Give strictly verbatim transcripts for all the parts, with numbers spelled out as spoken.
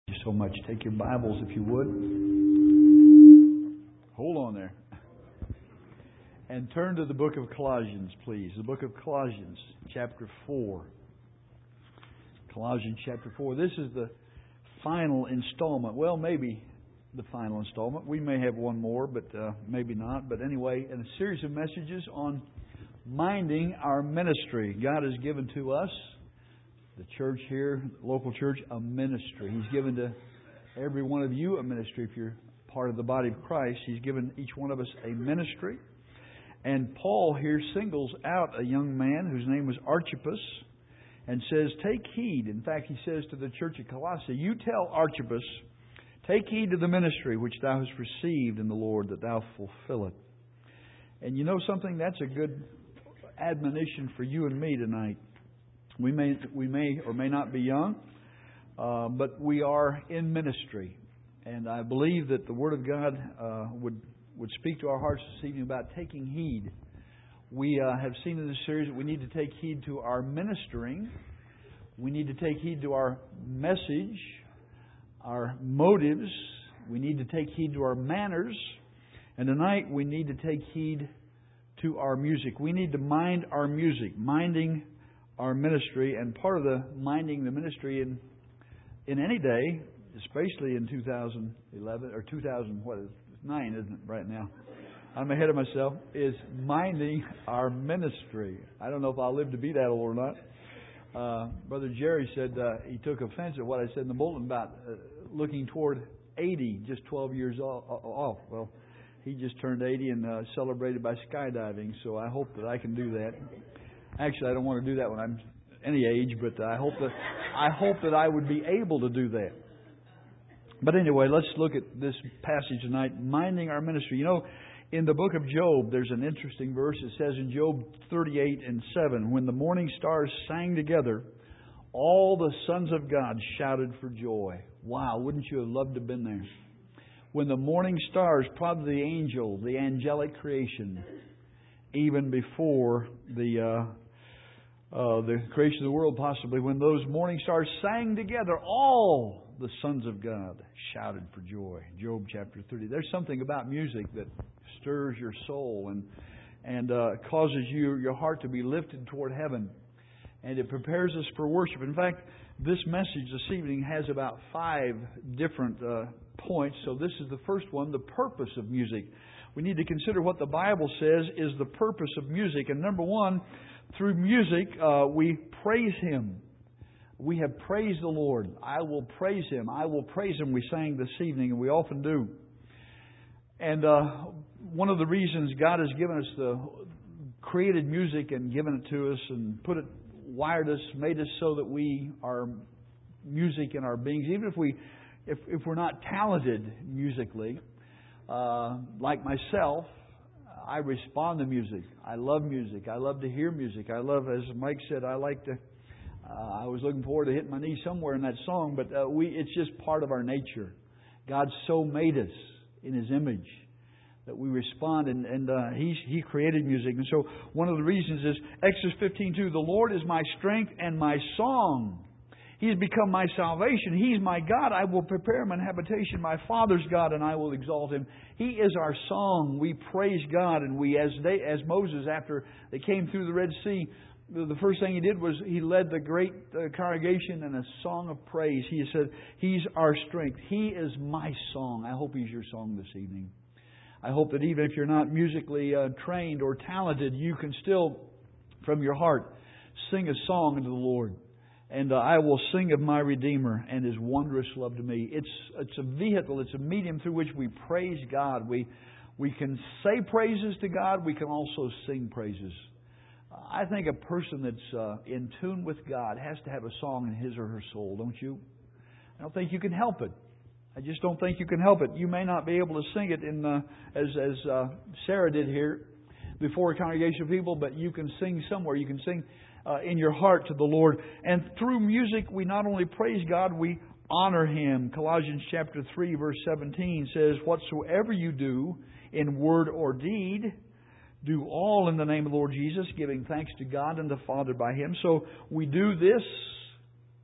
Thank you so much. Take your Bibles, if you would. Hold on there. And turn to the book of Colossians, please. The book of Colossians, chapter four. Colossians chapter four. This is the final installment. Well, maybe the final installment. We may have one more, but uh, maybe not. But anyway, in a series of messages on minding our ministry. God has given to us, the church here, local church, a ministry. He's given to every one of you a ministry. If you're part of the body of Christ, He's given each one of us a ministry. And Paul here singles out a young man whose name was Archippus and says, take heed. In fact, he says to the church at Colossae, you tell Archippus, take heed to the ministry which thou hast received in the Lord, that thou fulfill it. And you know something? That's a good admonition for you and me tonight. We may we may or may not be young, uh, but we are in ministry. And I believe that the Word of God uh, would, would speak to our hearts this evening about taking heed. We uh, have seen in this series that we need to take heed to our ministering. We need to take heed to our message, our motives. We need to take heed to our manners. And tonight we need to take heed to our music. We need to mind our music, minding our ministry. And part of the minding the ministry in in any day, especially in two thousand eleven or two thousand what is it, nine, isn't it right now? I'm ahead of myself. Is minding our ministry. I don't know if I'll live to be that old or not. Uh, Brother Jerry said uh, he took offense at what I said in the bulletin about uh, looking toward eighty, just twelve years off. Well, he just turned eighty and uh, celebrated by skydiving, so I hope that I can do that. Actually, I don't want to do that when I'm any age, but I hope that I hope that I would be able to do that. But anyway, let's look at this passage tonight, minding our ministry. You know, in the book of Job, there's an interesting verse. It says in Job thirty-eight and seven, when the morning stars sang together, all the sons of God shouted for joy. Wow, wouldn't you have loved to have been there? When the morning stars, probably the angel, the angelic creation, even before the uh, uh, the creation of the world, possibly, when those morning stars sang together, all the sons of God shouted for joy. Job chapter thirty. There's something about music that stirs your soul and and uh, causes you your heart to be lifted toward heaven, and it prepares us for worship. In fact, this message this evening has about five different uh, points. So this is the first one: the purpose of music. We need to consider what the Bible says is the purpose of music. And number one, through music, uh, we praise Him. We have praised the Lord. I will praise Him. I will praise Him. We sang this evening, and we often do. And uh, one of the reasons God has given us the created music and given it to us and put it, wired us, made us so that we are music in our beings, even if we, if if we're not talented musically, uh, like myself, I respond to music. I love music. I love to hear music. I love, as Mike said, I like to. Uh, I was looking forward to hitting my knee somewhere in that song, but uh, we it's just part of our nature. God so made us in His image that we respond, and, and uh, He He created music. And so one of the reasons is Exodus fifteen two, the Lord is my strength and my song. He has become my salvation. He's my God. I will prepare Him an habitation, my Father's God, and I will exalt Him. He is our song. We praise God, and we, as they, as Moses, after they came through the Red Sea, the first thing he did was he led the great uh, congregation in a song of praise. He said, He's our strength. He is my song. I hope He's your song this evening. I hope that even if you're not musically uh, trained or talented, you can still, from your heart, sing a song unto the Lord. And uh, I will sing of my Redeemer and His wondrous love to me. It's it's a vehicle, it's a medium through which we praise God. We we can say praises to God. We can also sing praises. I think a person that's uh, in tune with God has to have a song in his or her soul, don't you? I don't think you can help it. I just don't think you can help it. You may not be able to sing it in uh, as as uh, Sarah did here before a congregation of people, but you can sing somewhere. You can sing uh, in your heart to the Lord. And through music, we not only praise God, we honor Him. Colossians chapter three, verse seventeen says, whatsoever you do in word or deed, do all in the name of the Lord Jesus, giving thanks to God and the Father by Him. So we do this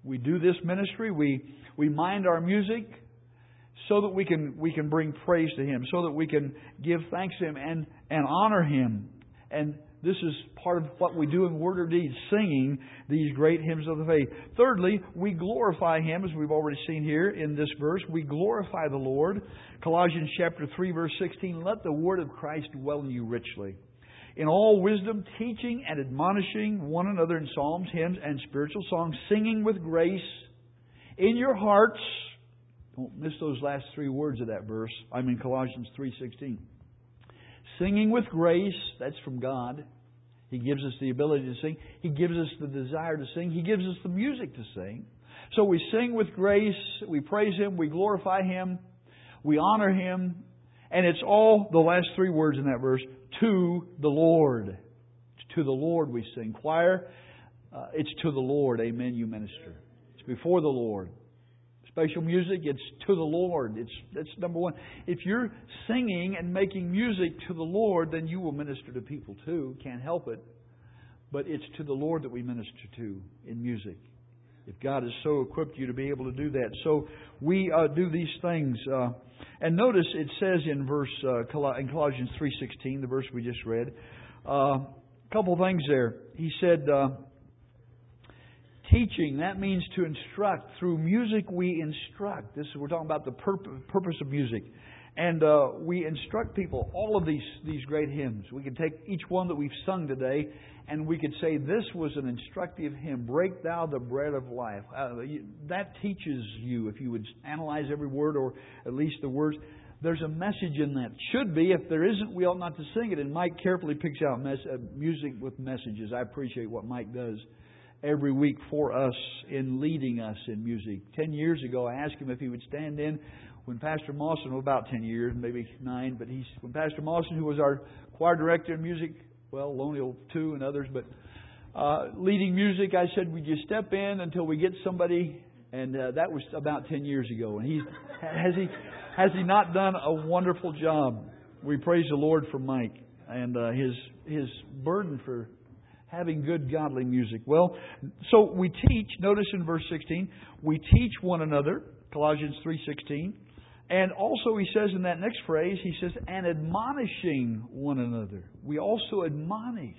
We do this ministry. We we mind our music so that we can we can bring praise to Him, so that we can give thanks to Him and, and honor Him. And this is part of what we do in word or deed, singing these great hymns of the faith. Thirdly, we glorify Him, as we've already seen here in this verse. We glorify the Lord. Colossians chapter three, verse sixteen, let the word of Christ dwell in you richly, in all wisdom, teaching and admonishing one another in psalms, hymns, and spiritual songs, singing with grace in your hearts. Don't miss those last three words of that verse. I'm in Colossians three sixteen. Singing with grace, that's from God. He gives us the ability to sing. He gives us the desire to sing. He gives us the music to sing. So we sing with grace. We praise Him. We glorify Him. We honor Him. And it's all the last three words in that verse, to the Lord. It's to the Lord we sing. Choir, uh, it's to the Lord. Amen, you minister. It's before the Lord. Special music, it's to the Lord. It's that's number one. If you're singing and making music to the Lord, then you will minister to people too. Can't help it. But it's to the Lord that we minister to in music. If God has so equipped you to be able to do that. So we uh, do these things. Uh, and notice it says in verse uh, in Colossians three sixteen, the verse we just read, a uh, couple of things there. He said, uh, teaching, that means to instruct. Through music we instruct. This is, we're talking about the purpose, purpose of music. And uh, we instruct people. All of these, these great hymns. We can take each one that we've sung today and we could say this was an instructive hymn. Break thou the bread of life. Uh, that teaches you, if you would analyze every word or at least the words, there's a message in that. Should be. If there isn't, we ought not to sing it. And Mike carefully picks out mes- uh, music with messages. I appreciate what Mike does every week for us in leading us in music. Ten years ago, I asked him if he would stand in when Pastor Mawson, well, about ten years, maybe nine, but he's when Pastor Mawson, who was our choir director in music, well, Lonely Two and others, but uh, leading music, I said, would you step in until we get somebody? And uh, that was about ten years ago. And he's has he has he not done a wonderful job? We praise the Lord for Mike and uh, his his burden for having good godly music. Well, so we teach. Notice in verse sixteen, we teach one another. Colossians three sixteen. And also he says in that next phrase, he says, and admonishing one another. We also admonish.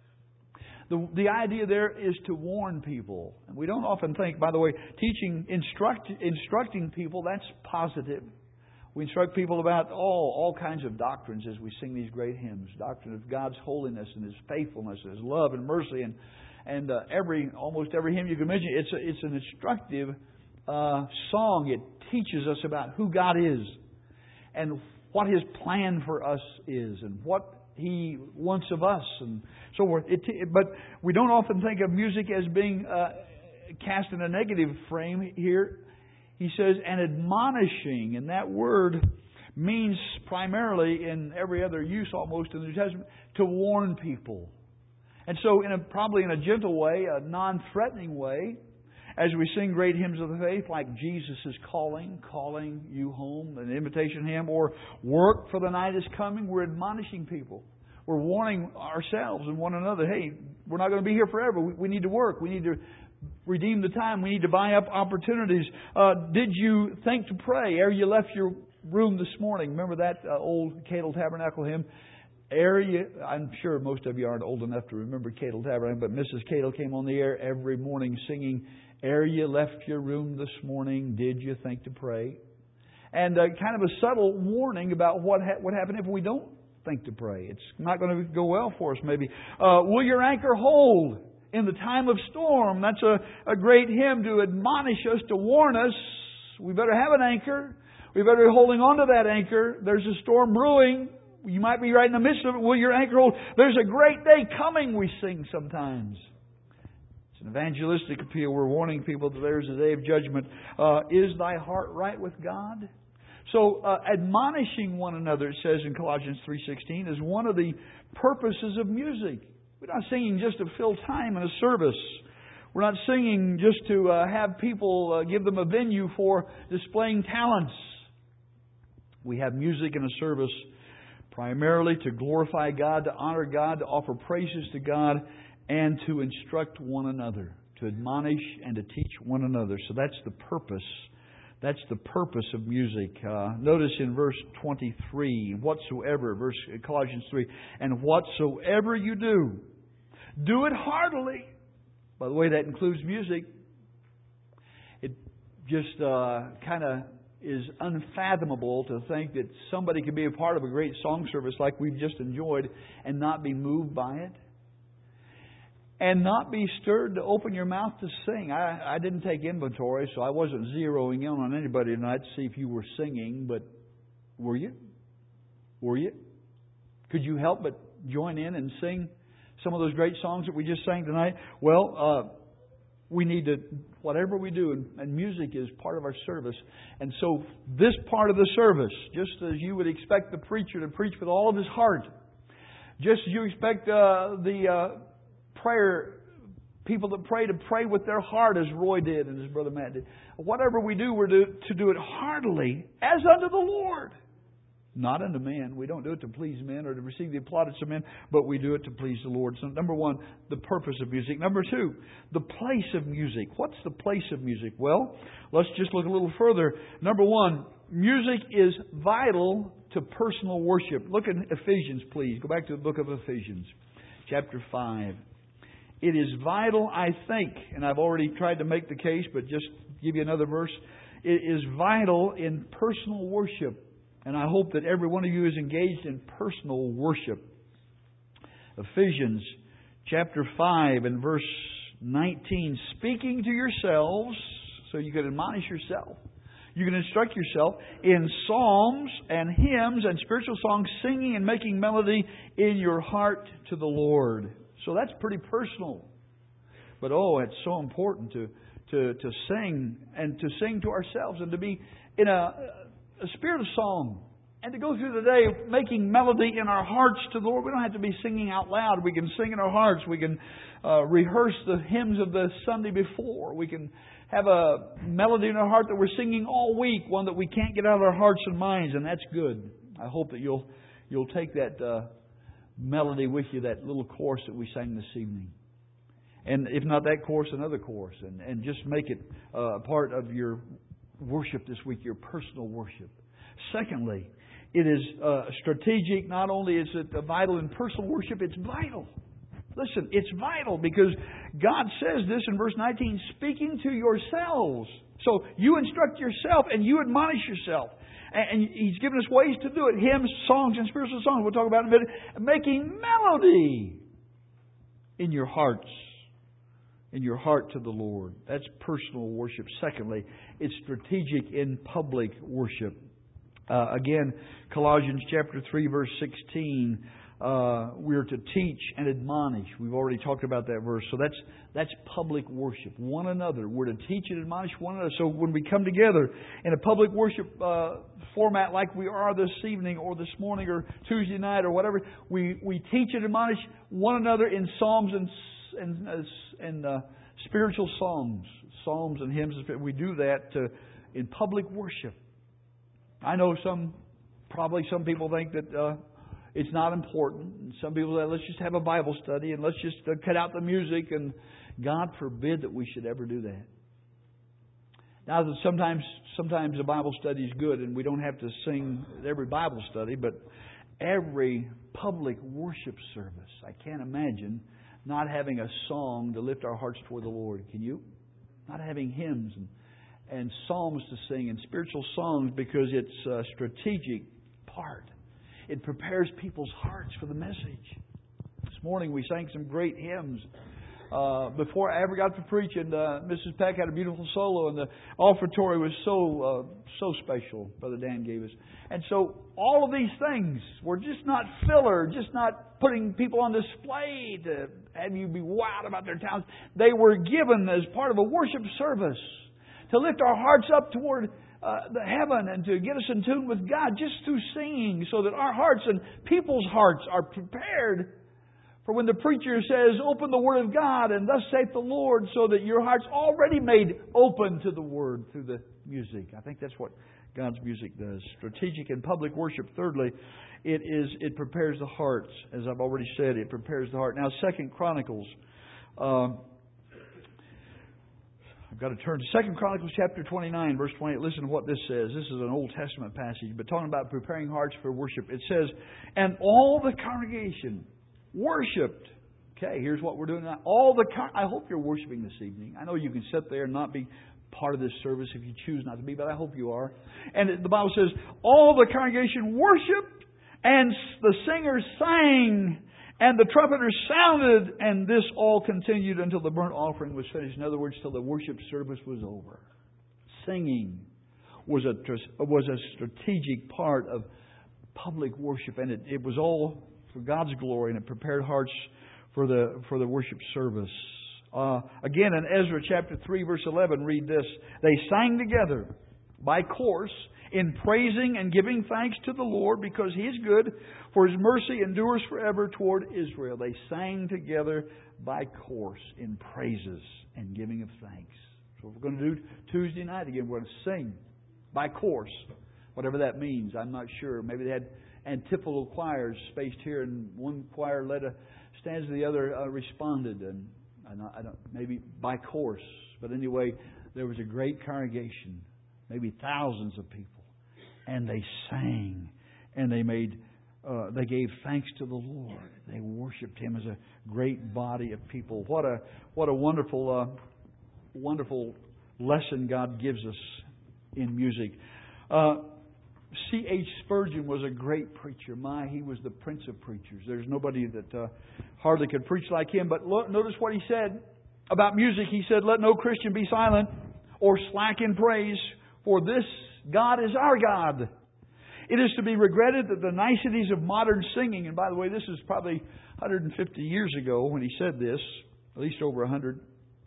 The, the idea there is to warn people. And we don't often think, by the way, teaching, instruct, instructing people, that's positive. We instruct people about all, all kinds of doctrines as we sing these great hymns. Doctrine of God's holiness and His faithfulness, His love and mercy. And, and uh, every almost every hymn you can mention, it's, a, it's an instructive uh, song. It teaches us about who God is and what His plan for us is and what He wants of us and so forth. It, but we don't often think of music as being uh, cast in a negative frame here. He says, and admonishing, and that word means primarily in every other use almost in the New Testament, to warn people. And so in a, probably in a gentle way, a non-threatening way, as we sing great hymns of the faith like Jesus is calling, calling you home, an invitation hymn, or work for the night is coming, we're admonishing people. We're warning ourselves and one another, hey, we're not going to be here forever. We, we need to work. We need to redeem the time. We need to buy up opportunities. Uh, did you think to pray ere you left your room this morning? Remember that uh, old Cadle Tabernacle hymn? Ere you, I'm sure most of you aren't old enough to remember Cadle Tabernacle, but Missus Cadle came on the air every morning singing, ere you left your room this morning, did you think to pray? And uh, kind of a subtle warning about what ha- what happened if we don't think to pray. It's not going to go well for us maybe. Uh, will your anchor hold in the time of storm? That's a, a great hymn to admonish us, to warn us. We better have an anchor. We better be holding on to that anchor. There's a storm brewing. You might be right in the midst of it. Will your anchor hold? There's a great day coming, we sing sometimes. It's an evangelistic appeal. We're warning people that there's a day of judgment. Uh, is thy heart right with God? So uh, admonishing one another, it says in Colossians three sixteen, is one of the purposes of music. We're not singing just to fill time in a service. We're not singing just to uh, have people uh, give them a venue for displaying talents. We have music in a service primarily to glorify God, to honor God, to offer praises to God, and to instruct one another. to admonish and to teach one another. So that's the purpose. That's the purpose of music. Uh, notice in verse twenty-three, whatsoever, verse Colossians three, and whatsoever you do, do it heartily. By the way, that includes music. It just uh, kind of is unfathomable to think that somebody could be a part of a great song service like we've just enjoyed and not be moved by it. And not be stirred to open your mouth to sing. I, I didn't take inventory, so I wasn't zeroing in on anybody tonight to see if you were singing, but were you? Were you? Could you help but join in and sing some of those great songs that we just sang tonight? Well, uh, we need to, whatever we do, and, and music is part of our service. And so this part of the service, just as you would expect the preacher to preach with all of his heart, just as you expect uh, the uh, prayer, people that pray to pray with their heart, as Roy did and his brother Matt did. Whatever we do, we're to, to do it heartily as unto the Lord. Not unto men. We don't do it to please men or to receive the plaudits of men, but we do it to please the Lord. So number one, the purpose of music. Number two, the place of music. What's the place of music? Well, let's just look a little further. Number one, music is vital to personal worship. Look at Ephesians, please. Go back to the book of Ephesians, chapter five. It is vital, I think, and I've already tried to make the case, but just give you another verse. It is vital in personal worship. And I hope that every one of you is engaged in personal worship. Ephesians chapter five and verse nineteen. Speaking to yourselves, so you can admonish yourself. You can instruct yourself in psalms and hymns and spiritual songs, singing and making melody in your heart to the Lord. So that's pretty personal. But oh, it's so important to, to, to sing and to sing to ourselves and to be in a... a spirit of song, and to go through the day making melody in our hearts to the Lord. We don't have to be singing out loud. We can sing in our hearts. We can uh, rehearse the hymns of the Sunday before. We can have a melody in our heart that we're singing all week, one that we can't get out of our hearts and minds, and that's good. I hope that you'll you'll take that uh, melody with you, that little chorus that we sang this evening. And if not that chorus, another chorus, and, and just make it uh, a part of your worship this week, your personal worship. Secondly, it is uh, strategic. Not only is it vital in personal worship, it's vital. Listen, it's vital because God says this in verse nineteen, speaking to yourselves. So you instruct yourself and you admonish yourself. And He's given us ways to do it. Hymns, songs, and spiritual songs. We'll talk about in a minute. Making melody in your hearts. In your heart to the Lord. That's personal worship. Secondly, it's strategic in public worship. Uh, again, Colossians chapter three, verse sixteen. Uh, we're to teach and admonish. We've already talked about that verse. So that's that's public worship. One another. We're to teach and admonish one another. So when we come together in a public worship uh, format like we are this evening or this morning or Tuesday night or whatever, we, we teach and admonish one another in psalms and and and uh, spiritual songs, psalms and hymns. We do that to, in public worship. I know some, probably some people think that uh, it's not important. Some people say, let's just have a Bible study and let's just uh, cut out the music. And God forbid that we should ever do that. Now, sometimes sometimes a Bible study is good, and we don't have to sing every Bible study, but every public worship service, I can't imagine not having a song to lift our hearts toward the Lord. Can you? Not having hymns and, and psalms to sing and spiritual songs, because it's a strategic part. It prepares people's hearts for the message. This morning we sang some great hymns. Uh, before I ever got to preach, and uh, Missus Peck had a beautiful solo, and the offertory was so uh, so special. Brother Dan gave us, and so all of these things were just not filler, just not putting people on display to have you be wowed about their talents. They were given as part of a worship service to lift our hearts up toward uh, the heaven and to get us in tune with God just through singing, so that our hearts and people's hearts are prepared. For when the preacher says, open the Word of God, and thus saith the Lord, so that your heart's already made open to the Word through the music. I think that's what God's music does. Strategic in public worship. Thirdly, it is it prepares the hearts. As I've already said, it prepares the heart. Now, Second Chronicles, uh, I've got to turn to Second Chronicles chapter twenty-nine, verse twenty-eight. Listen to what this says. This is an Old Testament passage, but talking about preparing hearts for worship. It says, and all the congregation worshipped. Okay, here's what we're doing now. All the con- I hope you're worshiping this evening. I know you can sit there and not be part of this service if you choose not to be, but I hope you are. And the Bible says, all the congregation worshipped, and the singers sang, and the trumpeters sounded, and this all continued until the burnt offering was finished. In other words, till the worship service was over. Singing was a was a strategic part of public worship, and it, it was all for God's glory, and it prepared hearts for the for the worship service. Uh, again, in Ezra chapter three, verse eleven, read this. They sang together by course in praising and giving thanks to the Lord because He is good, for His mercy endures forever toward Israel. They sang together by course in praises and giving of thanks. So we're going to do Tuesday night again. We're going to sing by course, whatever that means. I'm not sure. Maybe they had antiphonal choirs spaced here, and one choir led a stanza, the other uh, responded, and I don't, I don't, maybe by course. But anyway, there was a great congregation, maybe thousands of people, and they sang, and they made, uh, they gave thanks to the Lord. They worshipped Him as a great body of people. What a what a wonderful, uh, wonderful lesson God gives us in music. Uh, C H Spurgeon was a great preacher. My, he was the prince of preachers. There's nobody that uh, hardly could preach like him. But look, notice what he said about music. He said, let no Christian be silent or slack in praise, for this God is our God. It is to be regretted that the niceties of modern singing, and by the way, this is probably one hundred fifty years ago when he said this, at least over one hundred.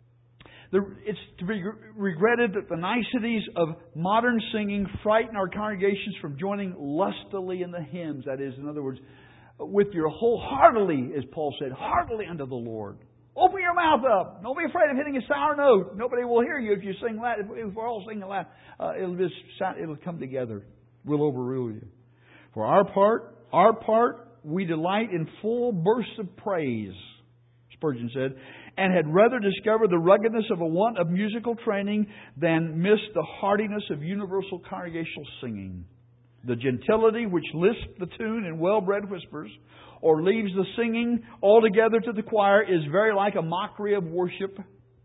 It's to be regretted that the niceties of modern singing frighten our congregations from joining lustily in the hymns. That is, in other words, with your wholeheartedly, as Paul said, heartily unto the Lord. Open your mouth up. Don't be afraid of hitting a sour note. Nobody will hear you if you sing loud. If we're all singing loud, uh, it'll just sound, it'll come together. We'll overrule you. For our part, our part, we delight in full bursts of praise, Spurgeon said, and had rather discover the ruggedness of a want of musical training than miss the heartiness of universal congregational singing. The gentility which lisps the tune in well-bred whispers, or leaves the singing altogether to the choir, is very like a mockery of worship.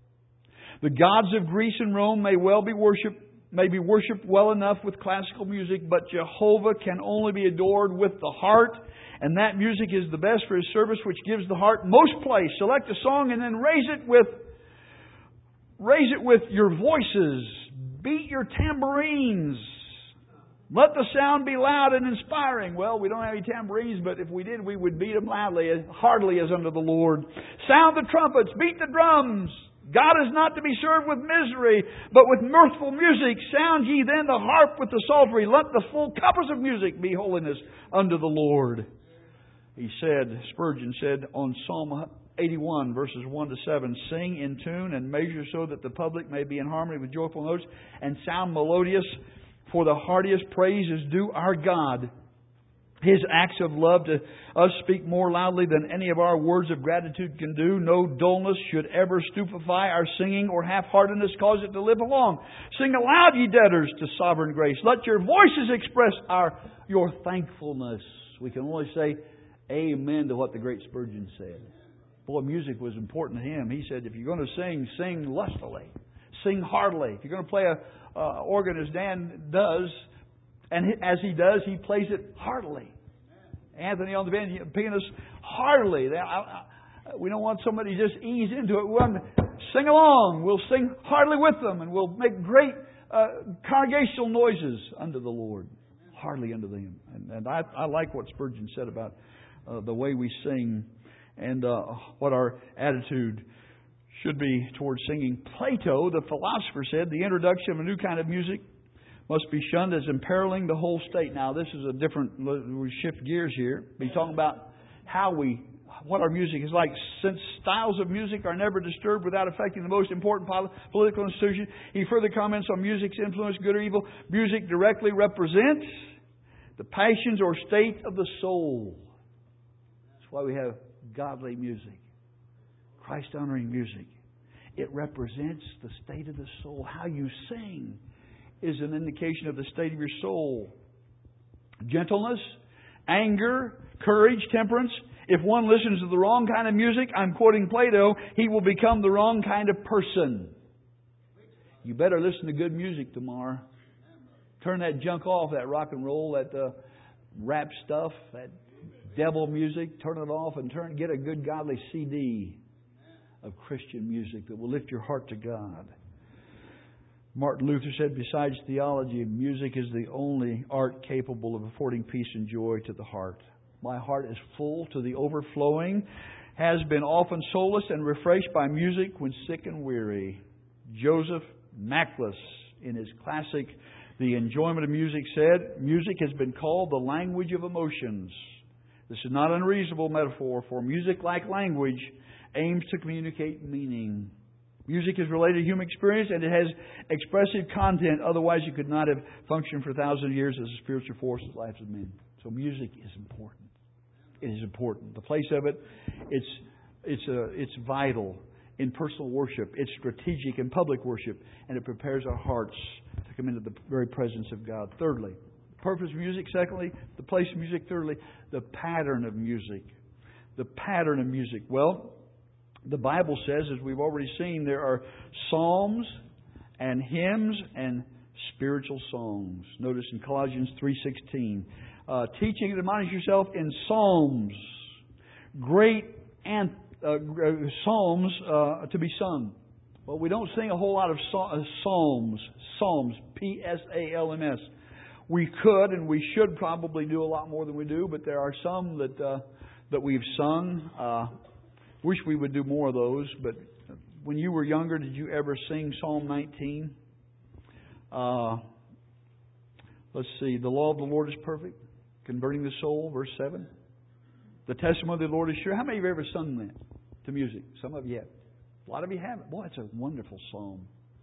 The gods of Greece and Rome may well be worshipped, may be worshipped well enough with classical music, but Jehovah can only be adored with the heart. And that music is the best for His service, which gives the heart most place. Select a song and then raise it with raise it with your voices. Beat your tambourines. Let the sound be loud and inspiring. Well, we don't have any tambourines, but if we did, we would beat them loudly, heartily as unto the Lord. Sound the trumpets. Beat the drums. God is not to be served with misery, but with mirthful music. Sound ye then the harp with the psaltery. Let the full compass of music be holiness unto the Lord. He said, Spurgeon said on Psalm eighty-one, verses one to seven, sing in tune and measure so that the public may be in harmony with joyful notes and sound melodious, for the heartiest praise is due our God. His acts of love to us speak more loudly than any of our words of gratitude can do. No dullness should ever stupefy our singing, or half-heartedness cause it to live along. Sing aloud, ye debtors, to sovereign grace. Let your voices express our your thankfulness. We can only say amen to what the great Spurgeon said. Boy, music was important to him. He said, if you're going to sing, sing lustily. Sing heartily. If you're going to play a uh, organ as Dan does, and as he does, he plays it heartily. Anthony on the pianist, heartily. We don't want somebody to just ease into it. We want to sing along. We'll sing heartily with them, and we'll make great uh, congregational noises unto the Lord. Heartily unto them. And, and I, I like what Spurgeon said about Uh, the way we sing and uh, what our attitude should be towards singing. Plato, the philosopher, said the introduction of a new kind of music must be shunned as imperiling the whole state. Now, this is a different, we shift gears here. He's talking about how we, what our music is like. Since styles of music are never disturbed without affecting the most important political institution, he further comments on music's influence, good or evil. Music directly represents the passions or state of the soul. That's why we have godly music, Christ-honoring music. It represents the state of the soul. How you sing is an indication of the state of your soul. Gentleness, anger, courage, temperance. If one listens to the wrong kind of music, I'm quoting Plato, he will become the wrong kind of person. You better listen to good music tomorrow. Turn that junk off, that rock and roll, that uh, rap stuff, that devil music. Turn it off and turn get a good godly C D of Christian music that will lift your heart to God. Martin Luther said, besides theology, music is the only art capable of affording peace and joy to the heart. My heart is full to the overflowing, has been often solaced and refreshed by music when sick and weary. Joseph Mackless, in his classic The Enjoyment of Music, said, music has been called the language of emotions. This is not an unreasonable metaphor, for music, like language, aims to communicate meaning. Music is related to human experience, and it has expressive content. Otherwise, it could not have functioned for thousands of years as a spiritual force in the lives of men. So music is important. It is important. The place of it, it's it's a, it's vital in personal worship. It's strategic in public worship, and it prepares our hearts to come into the very presence of God. Thirdly, the purpose of music. Secondly, the place of music. Thirdly, the pattern of music. The pattern of music. Well, the Bible says, as we've already seen, there are psalms and hymns and spiritual songs. Notice in Colossians three sixteen, uh, teaching and admonish yourself in psalms, great and uh, psalms uh, to be sung. Well, we don't sing a whole lot of psalms, psalms, P S A L M S. We could and we should probably do a lot more than we do, but there are some that uh, that we've sung. Uh, Wish we would do more of those, but when you were younger, did you ever sing Psalm nineteen? Uh, let's see. The law of the Lord is perfect, converting the soul, verse seven. The testimony of the Lord is sure. How many of you have ever sung that to music? Some of you have. A lot of you haven't. Boy, it's a wonderful psalm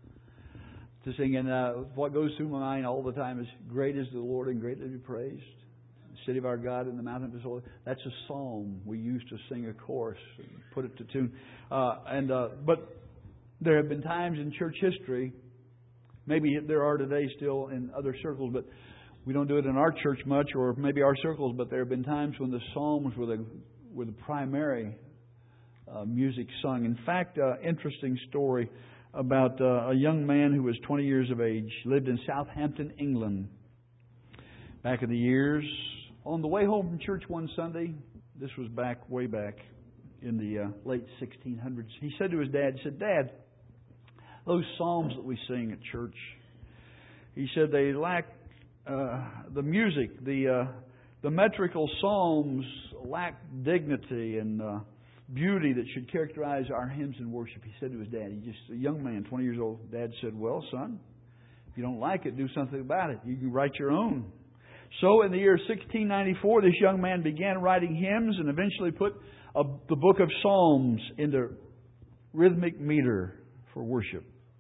to sing. And uh, what goes through my mind all the time is, great is the Lord and greatly to be praised. City of our God in the mountain of His holy. That's a psalm we used to sing a chorus, and put it to tune. Uh, and uh, but there have been times in church history, maybe there are today still in other circles, but we don't do it in our church much, or maybe our circles. But there have been times when the psalms were the were the primary uh, music sung. In fact, uh, interesting story about uh, a young man who was twenty years of age, lived in Southampton, England, back in the years. On the way home from church one Sunday, this was back, way back in the uh, late sixteen hundreds, he said to his dad, he said, Dad, those psalms that we sing at church, he said they lack uh, the music, the uh, the metrical psalms lack dignity and uh, beauty that should characterize our hymns and worship. He said to his dad, he's just a young man, twenty years old. Dad said, well, son, if you don't like it, do something about it. You can write your own. So in the year sixteen ninety-four, this young man began writing hymns and eventually put a, the book of Psalms into rhythmic meter for worship.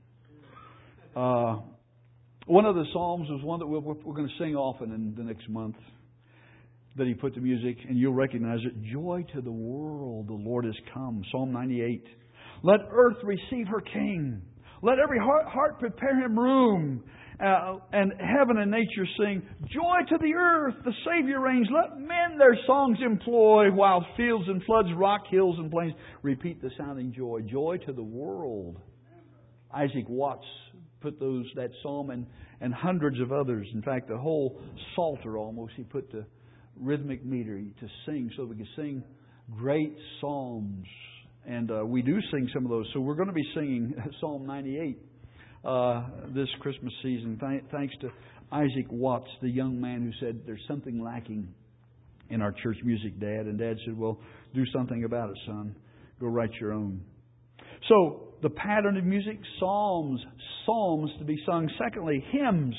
Uh, one of the Psalms was one that we're, we're going to sing often in the next month, that he put to music, and you'll recognize it. Joy to the world, the Lord has come. Psalm ninety-eight. Let earth receive her King. Let every heart, heart prepare him room. Uh, and heaven and nature sing, joy to the earth, the Savior reigns. Let men their songs employ, while fields and floods, rock, hills and plains repeat the sounding joy. Joy to the world. Isaac Watts put those that psalm and, and hundreds of others. In fact, the whole Psalter almost he put to rhythmic meter to sing, so we can sing great psalms. And uh, we do sing some of those. So we're going to be singing Psalm ninety-eight. Uh, this Christmas season, Th- thanks to Isaac Watts, the young man who said, there's something lacking in our church music, Dad. And Dad said, well, do something about it, son. Go write your own. So, the pattern of music, psalms, psalms to be sung. Secondly, hymns.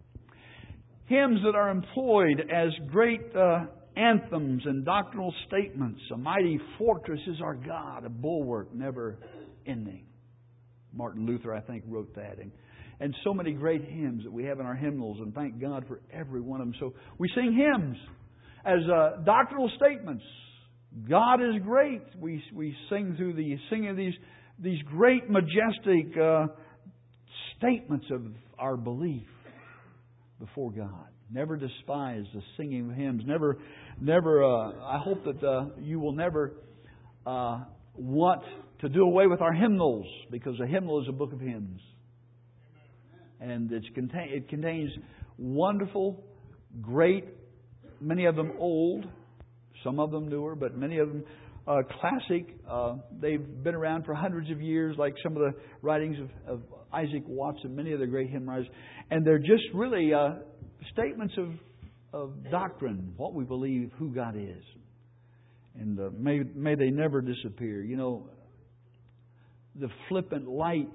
Hymns that are employed as great uh, anthems and doctrinal statements. A mighty fortress is our God, a bulwark never ending. Martin Luther, I think, wrote that. And, and so many great hymns that we have in our hymnals, and thank God for every one of them. So we sing hymns as uh, doctrinal statements. God is great. We we sing through the singing of these these great, majestic uh, statements of our belief before God. Never despise the singing of hymns. Never, never. Uh, I hope that uh, you will never uh, want to do away with our hymnals, because a hymnal is a book of hymns, and it's contain, it contains wonderful, great, many of them old, some of them newer, but many of them uh, classic. Uh, they've been around for hundreds of years, like some of the writings of, of Isaac Watts and many of the great hymn writers, and they're just really uh, statements of of doctrine, what we believe, who God is, and uh, may may they never disappear. You know, the flippant, light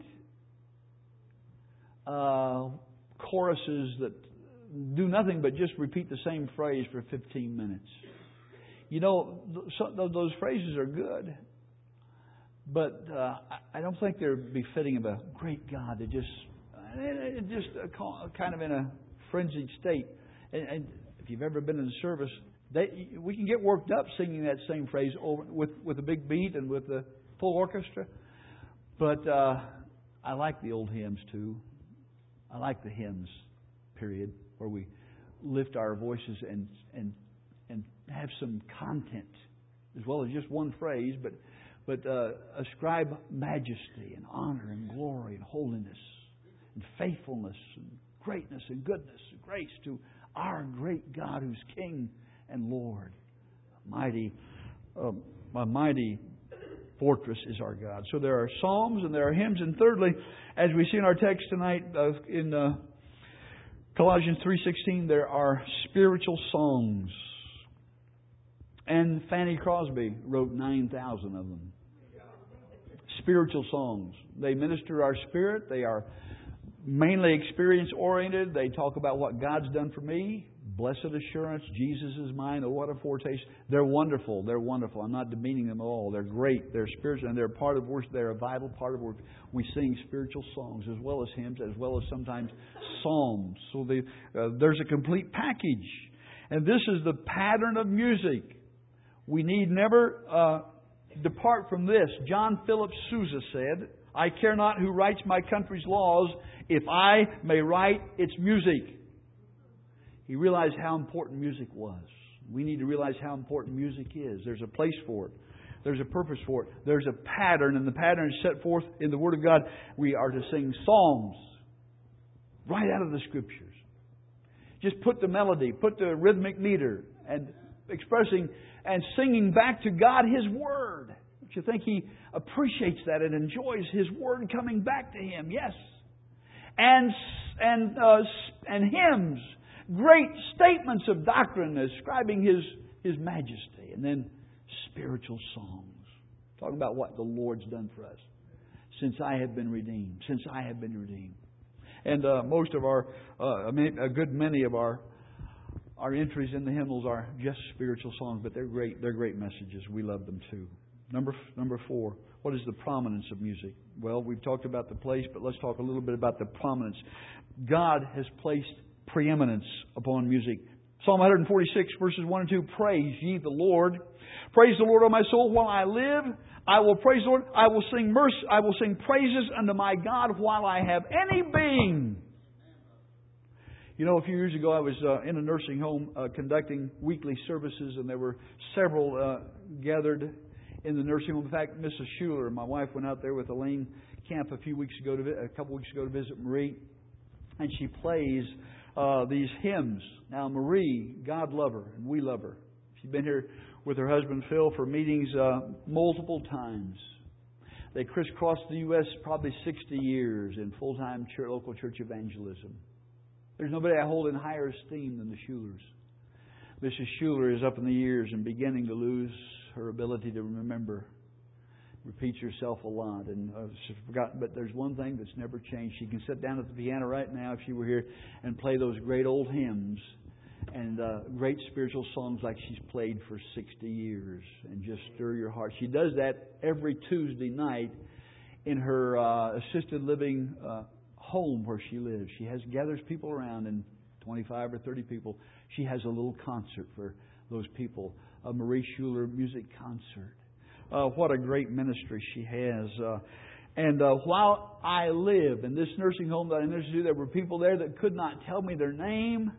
uh, choruses that do nothing but just repeat the same phrase for fifteen minutes. You know, those phrases are good, but uh, I don't think they're befitting of a great God that just, just kind of in a frenzied state. And if you've ever been in a service, they, we can get worked up singing that same phrase over with with a big beat and with the full orchestra. But uh, I like the old hymns too. I like the hymns, period, where we lift our voices and and and have some content as well as just one phrase, but but uh, ascribe majesty and honor and glory and holiness and faithfulness and greatness and goodness and grace to our great God, who's King and Lord. Mighty, uh, a mighty fortress is our God. So there are psalms and there are hymns, and thirdly, as we see in our text tonight uh, in uh, Colossians three sixteen, there are spiritual songs. And Fanny Crosby wrote nine thousand of them. Spiritual songs. They minister our spirit. They are mainly experience-oriented. They talk about what God's done for me. Blessed assurance, Jesus is mine. Oh, what a foretaste. They're wonderful. They're wonderful. I'm not demeaning them at all. They're great. They're spiritual, and they're part of worship. They're a vital part of worship. We sing spiritual songs as well as hymns, as well as sometimes psalms. So they, uh, there's a complete package. And this is the pattern of music. We need never uh, depart from this. John Philip Sousa said, I care not who writes my country's laws, if I may write its music. He realized how important music was. We need to realize how important music is. There's a place for it. There's a purpose for it. There's a pattern, and the pattern is set forth in the Word of God. We are to sing psalms right out of the Scriptures. Just put the melody, put the rhythmic meter, and expressing and singing back to God His Word. Don't you think He appreciates that and enjoys His Word coming back to Him? Yes. And and uh, and hymns, great statements of doctrine ascribing His His majesty, and then spiritual songs talking about what the Lord's done for us since I have been redeemed. Since I have been redeemed, and uh, most of our, uh, I mean, a good many of our. Our entries in the hymnals are just spiritual songs, but they're great. They're great messages. We love them too. Number number four. What is the prominence of music? Well, we've talked about the place, but let's talk a little bit about the prominence. God has placed preeminence upon music. Psalm one forty-six, verses one and two. Praise ye the Lord. Praise the Lord, O my soul, while I live. I will praise the Lord. I will sing mercy. I will sing praises unto my God while I have any being. You know, a few years ago I was uh, in a nursing home uh, conducting weekly services, and there were several uh, gathered in the nursing home. In fact, Missus Schuler, my wife, went out there with Elaine Camp a few weeks ago, to vi- a couple weeks ago, to visit Marie, and she plays uh, these hymns. Now, Marie, God love her, and we love her. She's been here with her husband Phil for meetings uh, multiple times. They crisscrossed the U S probably sixty years in full-time church, local church evangelism. There's nobody I hold in higher esteem than the Schulers. Missus Schuler is up in the years and beginning to lose her ability to remember. Repeats herself a lot, and uh, she's forgotten. But there's one thing that's never changed. She can sit down at the piano right now, if she were here, and play those great old hymns and uh, great spiritual songs like she's played for sixty years, and just stir your heart. She does that every Tuesday night in her uh, assisted living uh, home where she lives. She has gathers people around, and twenty-five or thirty people. She has a little concert for those people, a Marie Schuler music concert. Uh, what a great ministry she has. Uh, And uh, while I live in this nursing home that I nursed to, there were people there that could not tell me their name,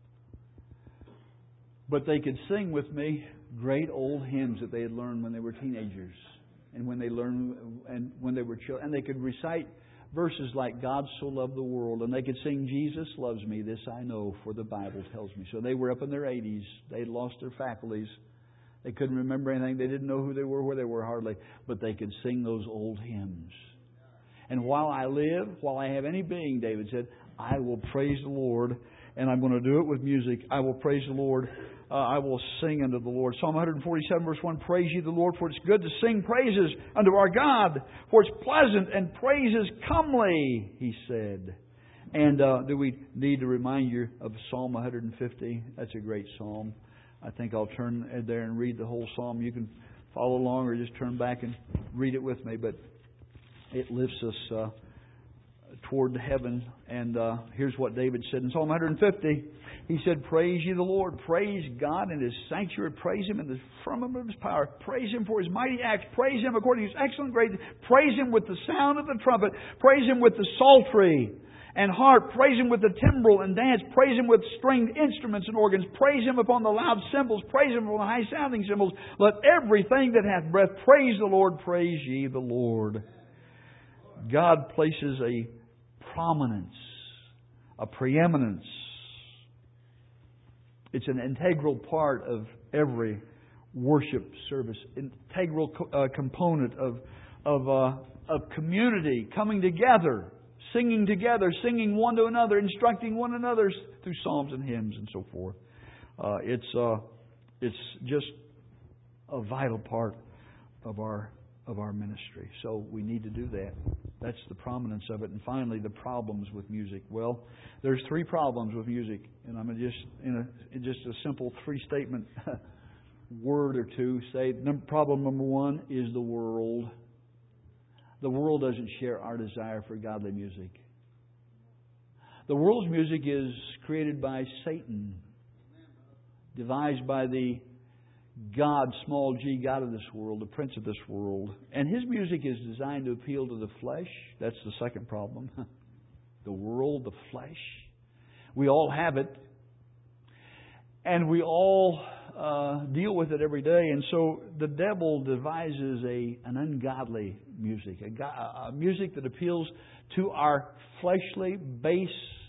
but they could sing with me great old hymns that they had learned when they were teenagers, and when they learned and when they were children, and they could recite verses like "God so loved the world," and they could sing "Jesus loves me, this I know, for the Bible tells me." So they were up in their eighties. They had lost their faculties. They couldn't remember anything. They didn't know who they were, where they were hardly, but they could sing those old hymns. And while I live, while I have any being, David said, I will praise the Lord, and I'm going to do it with music. I will praise the Lord. Uh, I will sing unto the Lord. Psalm one forty-seven, verse one, praise ye the Lord, for it's good to sing praises unto our God, for it's pleasant and praises comely, he said. And uh, do we need to remind you of Psalm one fifty? That's a great psalm. I think I'll turn there and read the whole psalm. You can follow along or just turn back and read it with me. But it lifts us uh, toward heaven. And uh, here's what David said in Psalm one fifty. He said, praise ye the Lord. Praise God in His sanctuary. Praise Him in the firmament of His power. Praise Him for His mighty acts. Praise Him according to His excellent grace. Praise Him with the sound of the trumpet. Praise Him with the psaltery and harp. Praise Him with the timbrel and dance. Praise Him with stringed instruments and organs. Praise Him upon the loud cymbals. Praise Him upon the high sounding cymbals. Let everything that hath breath praise the Lord. Praise ye the Lord. God places a prominence, a preeminence. It's an integral part of every worship service, integral co- uh, component of of uh, of community coming together, singing together, singing one to another, instructing one another through psalms and hymns and so forth. Uh, it's uh, it's just a vital part of our of our ministry. So we need to do that. That's the prominence of it. And finally, the problems with music. Well, there's three problems with music, and I'm just in a in just a simple three-statement word or two say. Number, problem number one is the world. The world doesn't share our desire for godly music. The world's music is created by Satan, devised by the God, small g, God of this world, the prince of this world. And his music is designed to appeal to the flesh. That's the second problem. The world, the flesh. We all have it. And we all uh, deal with it every day. And so the devil devises a an ungodly music. A, go- a music that appeals to our fleshly, base,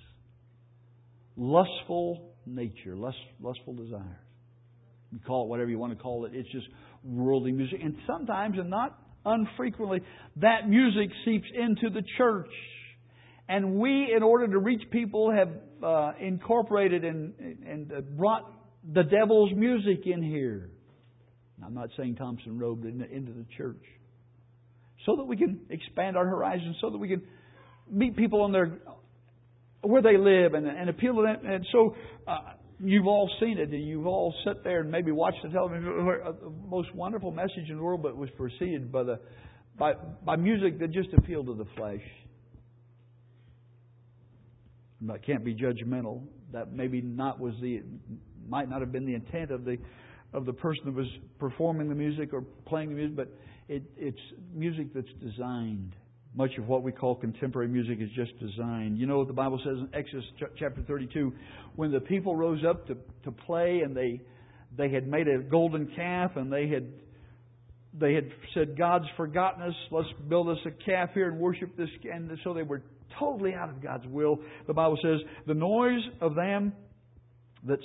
lustful nature. Lust, lustful desires. You call it whatever you want to call it. It's just worldly music. And sometimes, and not unfrequently, that music seeps into the church. And we, in order to reach people, have uh, incorporated and, and brought the devil's music in here. I'm not saying Thompson Road into the church. So that we can expand our horizons, so that we can meet people on their where they live and, and appeal to them. And so... Uh, You've all seen it, and you've all sat there and maybe watched the television. The most wonderful message in the world, but was preceded by the by by music that just appealed to the flesh. I can't be judgmental. That maybe not was the might not have been the intent of the of the person that was performing the music or playing the music, but it, it's music that's designed. Much of what we call contemporary music is just designed. You know what the Bible says in Exodus chapter thirty-two? When the people rose up to, to play and they they had made a golden calf and they had they had said, God's forgotten us, let's build us a calf here and worship this. And so they were totally out of God's will. The Bible says, the noise of them that's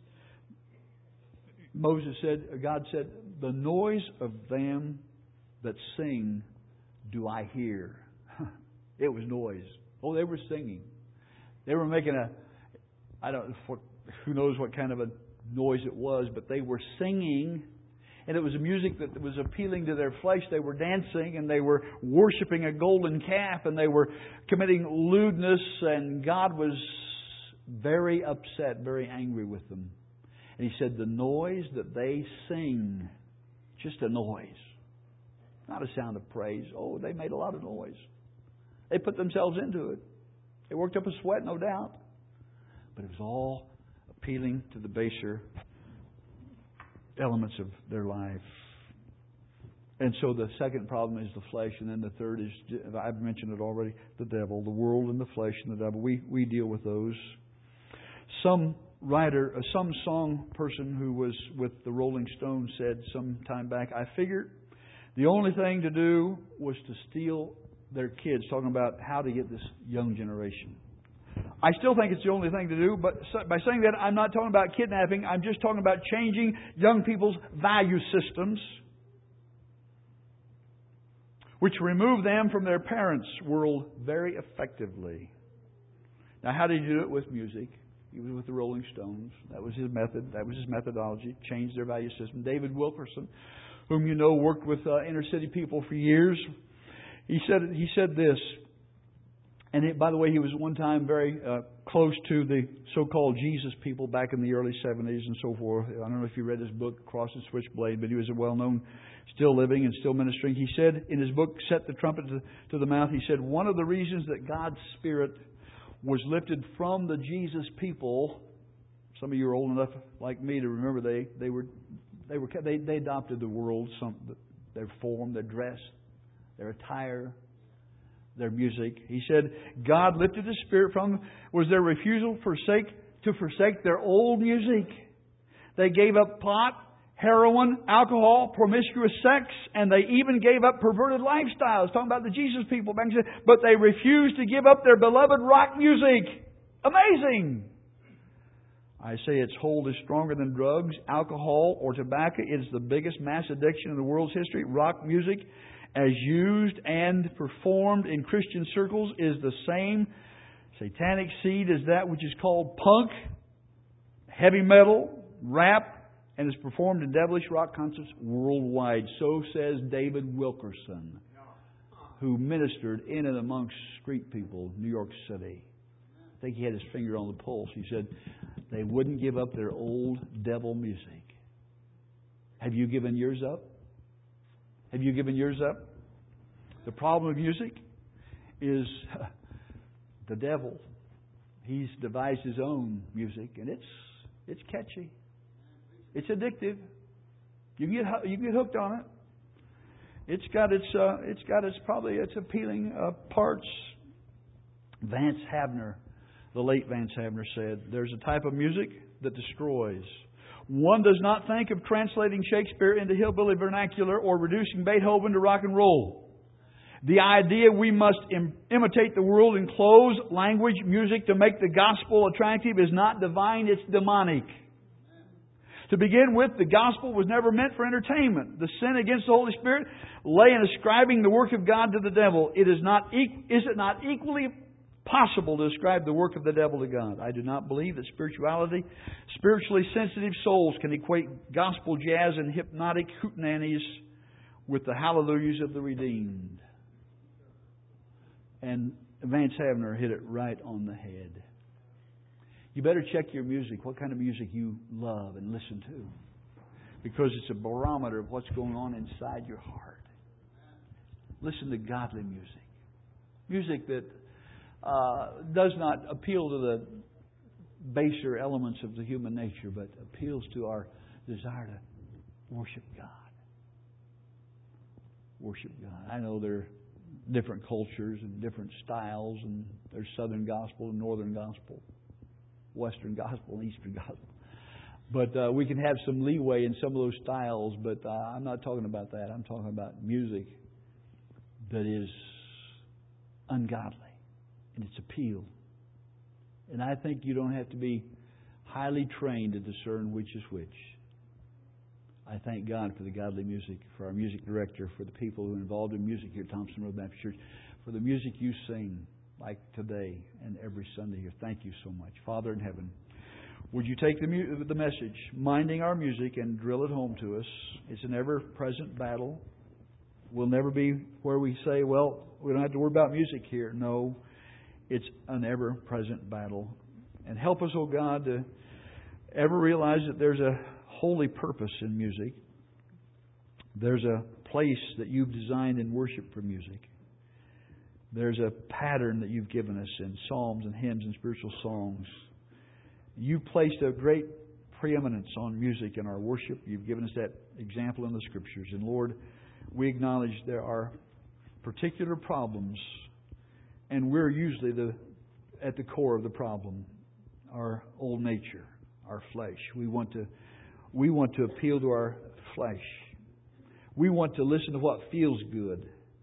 Moses said, God said, the noise of them that sing do I hear. It was noise. Oh, they were singing. They were making a, I don't know, who knows what kind of a noise it was, but they were singing. And it was a music that was appealing to their flesh. They were dancing and they were worshiping a golden calf and they were committing lewdness. And God was very upset, very angry with them. And He said, the noise that they sing, just a noise. Not a sound of praise. Oh, they made a lot of noise. They put themselves into it. They worked up a sweat, no doubt. But it was all appealing to the baser elements of their life. And so the second problem is the flesh, and then the third is, I've mentioned it already, the devil, the world and the flesh and the devil. We we deal with those. Some writer, uh, some song person who was with the Rolling Stones said some time back, I figured the only thing to do was to steal their kids, talking about how to get this young generation. I still think it's the only thing to do, but by saying that, I'm not talking about kidnapping. I'm just talking about changing young people's value systems, which remove them from their parents' world very effectively. Now, how did he do it? With music. He was with the Rolling Stones. That was his method. That was his methodology. Changed their value system. David Wilkerson, whom you know worked with uh, inner city people for years, he said he said this. And it, by the way, he was one time very uh, close to the so-called Jesus people back in the early seventies and so forth. I don't know if you read his book, Cross and Switchblade, but he was a well-known, still living and still ministering. He said in his book, Set the Trumpet to, to the Mouth, he said, one of the reasons that God's Spirit was lifted from the Jesus people, some of you are old enough like me to remember they, they were they were they, they adopted the world, some their form, their dress, their attire, their music. He said, God lifted the Spirit from them was their refusal forsake to forsake their old music. They gave up pot, heroin, alcohol, promiscuous sex, and they even gave up perverted lifestyles. Talking about the Jesus people back then. But they refused to give up their beloved rock music. Amazing! I say its hold is stronger than drugs, alcohol, or tobacco. It is the biggest mass addiction in the world's history. Rock music, as used and performed in Christian circles, is the same satanic seed as that which is called punk, heavy metal, rap, and is performed in devilish rock concerts worldwide. So says David Wilkerson, who ministered in and amongst street people in New York City. I think he had his finger on the pulse. He said they wouldn't give up their old devil music. Have you given yours up? Have you given yours up? The problem with music is the devil. He's devised his own music, and it's it's catchy. It's addictive. You can get you can get hooked on it. It's got its uh, it's got its probably its appealing uh, parts. Vance Havner, the late Vance Havner, said, "There's a type of music that destroys. One does not think of translating Shakespeare into hillbilly vernacular or reducing Beethoven to rock and roll. The idea we must im- imitate the world in clothes, language, music to make the gospel attractive is not divine, it's demonic. To begin with, the gospel was never meant for entertainment. The sin against the Holy Spirit lay in ascribing the work of God to the devil. It is not e- is it not equally possible to ascribe the work of the devil to God? I do not believe that spirituality, spiritually sensitive souls can equate gospel jazz and hypnotic hootenannies with the hallelujahs of the redeemed." And Vance Havner hit it right on the head. You better check your music, what kind of music you love and listen to, because it's a barometer of what's going on inside your heart. Listen to godly music. Music that uh, does not appeal to the baser elements of the human nature, but appeals to our desire to worship God. Worship God. I know there are different cultures and different styles, and there's Southern gospel and Northern gospel, Western gospel and Eastern gospel. But uh, we can have some leeway in some of those styles, but uh, I'm not talking about that. I'm talking about music that is ungodly in its appeal. And I think you don't have to be highly trained to discern which is which. I thank God for the godly music, for our music director, for the people who are involved in music here at Thompson Road Baptist Church, for the music you sing like today and every Sunday here. Thank you so much. Father in heaven, would you take the, mu- the message, minding our music, and drill it home to us? It's an ever-present battle. We'll never be where we say, well, we don't have to worry about music here. No, it's an ever-present battle. And help us, oh God, to ever realize that there's a holy purpose in music. There's a place that you've designed in worship for music. There's a pattern that you've given us in psalms and hymns and spiritual songs. You've placed a great preeminence on music in our worship. You've given us that example in the Scriptures. And Lord, We acknowledge there are particular problems, and we're usually the at the core of the problem. Our old nature, our flesh. We want to we want to appeal to our flesh. We want to listen to what feels good.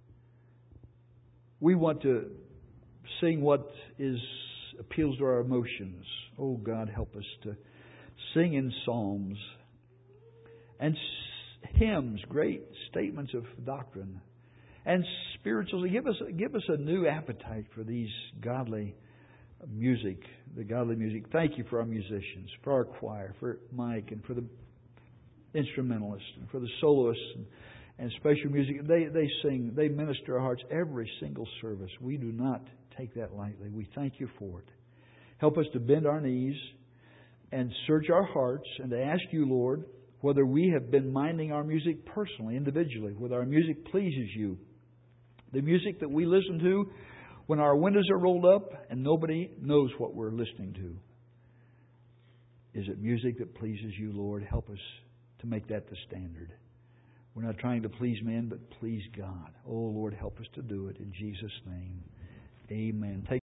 We want to sing what is appeals to our emotions. Oh, God, help us to sing in psalms and hymns, great statements of doctrine, and spiritually give us give us a new appetite for these godly music, the godly music. Thank you for our musicians, for our choir, for Mike, and for the instrumentalists, and for the soloists and, and special music. They they sing, they minister our hearts every single service. We do not take that lightly. We thank you for it. Help us to bend our knees and search our hearts and to ask you, Lord, whether we have been minding our music personally, individually, whether our music pleases you. The music that we listen to when our windows are rolled up and nobody knows what we're listening to. Is it music that pleases you, Lord? Help us to make that the standard. We're not trying to please men, but please God. Oh, Lord, help us to do it in Jesus' name. Amen. Take